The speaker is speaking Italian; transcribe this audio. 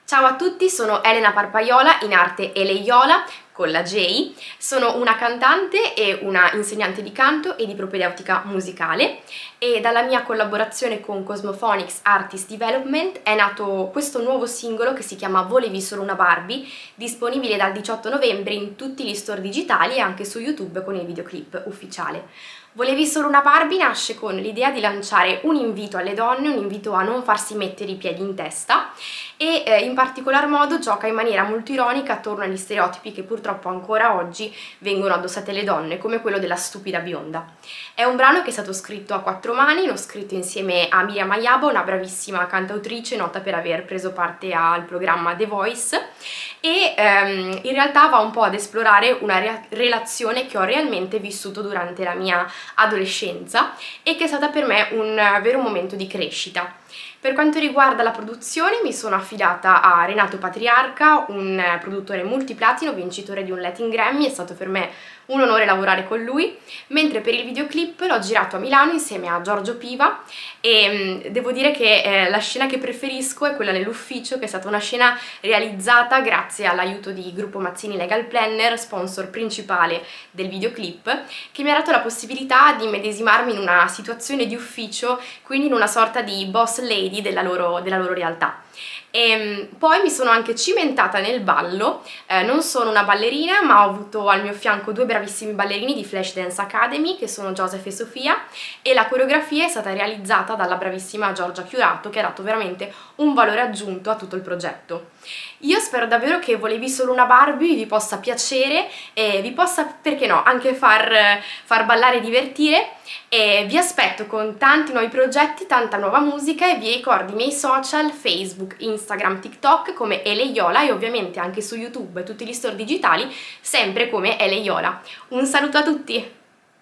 Ciao a tutti, sono Elena Parpaiola, in arte Eleiola, con la J. Sono una cantante e una insegnante di canto e di propedeutica musicale e dalla mia collaborazione con Cosmophonics Artist Development è nato questo nuovo singolo che si chiama Volevi solo una Barbie, disponibile dal 18 novembre in tutti gli store digitali e anche su YouTube con il videoclip ufficiale. Volevi solo una Barbie nasce con l'idea di lanciare un invito alle donne, un invito a non farsi mettere i piedi in testa e in particolar modo gioca in maniera molto ironica attorno agli stereotipi che purtroppo ancora oggi vengono addossati alle donne, come quello della stupida bionda. È un brano che è stato scritto a quattro mani, l'ho scritto insieme a Miriam Ayabo, una bravissima cantautrice nota per aver preso parte al programma The Voice e in realtà va un po' ad esplorare una relazione che ho realmente vissuto durante la mia adolescenza e che è stata per me un vero momento di crescita. Per quanto riguarda la produzione mi sono affidata a Renato Patriarca, un produttore multiplatino, vincitore di un Latin Grammy, è stato per me un onore lavorare con lui, mentre per il videoclip l'ho girato a Milano insieme a Giorgio Piva e devo dire che la scena che preferisco è quella nell'ufficio, che è stata una scena realizzata grazie all'aiuto di Gruppo Mazzini Legal Planner, sponsor principale del videoclip, che mi ha dato la possibilità di medesimarmi in una situazione di ufficio, quindi in una sorta di boss lady della loro realtà. E poi mi sono anche cimentata nel ballo, non sono una ballerina ma ho avuto al mio fianco due bravissimi ballerini di Flash Dance Academy che sono Joseph e Sofia e la coreografia è stata realizzata dalla bravissima Giorgia Chiurato che ha dato veramente un valore aggiunto a tutto il progetto. Io spero davvero che Volevi solo una Barbie vi possa piacere e vi possa, perché no, anche far ballare e divertire e vi aspetto con tanti nuovi progetti, tanta nuova musica e vi ricordo i miei social, Facebook, Instagram, TikTok come Eleiola e ovviamente anche su YouTube e tutti gli store digitali sempre come Eleiola. Un saluto a tutti!